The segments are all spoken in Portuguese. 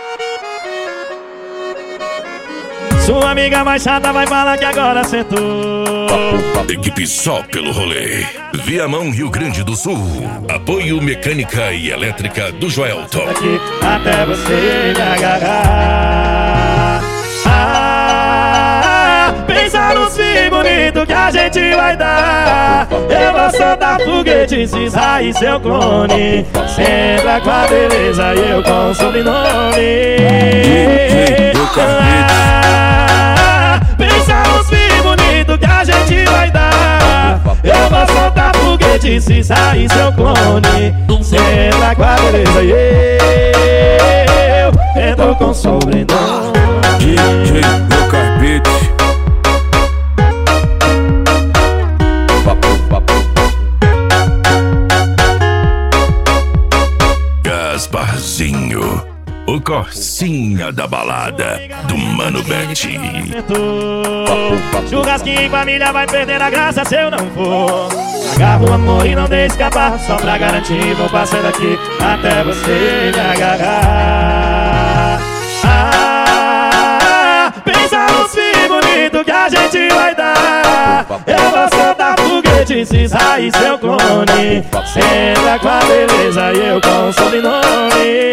Sua amiga mais chata vai falar que agora sentou. Equipe Só Pelo Rolê, Viamão, Rio Grande do Sul. Apoio mecânica e elétrica do Joelton. Aqui até você me agarrar. Pensa nos filhos bonitos que a gente vai dar. Eu vou soltar foguete, cisar e seu clone. Sempre com a beleza e eu com o sobrenome. Pensa nos filhos bonitos que a gente vai dar. Eu vou soltar foguete, cisar e seu clone. Sempre com a beleza e eu entro com sobrenome. DJ Lucas Beats. Gasparzinho, o Corsinha da balada do Mano Bet. Churrasquinho em família vai perder a graça se eu não for. Agarro o amor e não deixe escapar. Só pra garantir vou passando aqui até você me agarrar. Pensa nos filhos bonitos que a gente vai dar. Eu vou soltar foguete, cisar e seu clone. Senta com a beleza e eu com o sobrenome.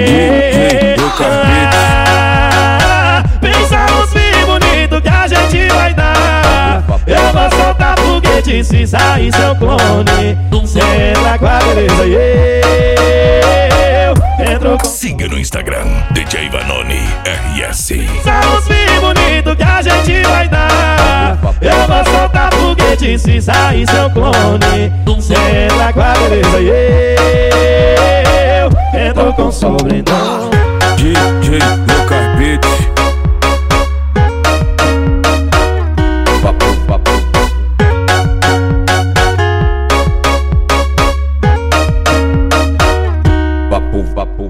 Pensa nos filhos bonitos que a gente vai dar. Eu vou soltar foguete, cisar e seu clone. Senta com a beleza e eu entro com... Siga no Instagram, DJ Vanoni RS. Pensa nos filhos bonitos que a gente vai dar. Eu vou soltar foguete, cisar e seu clone. Senta com a beleza e eu entro com sobrenome. DJ Lucas Beats. Papo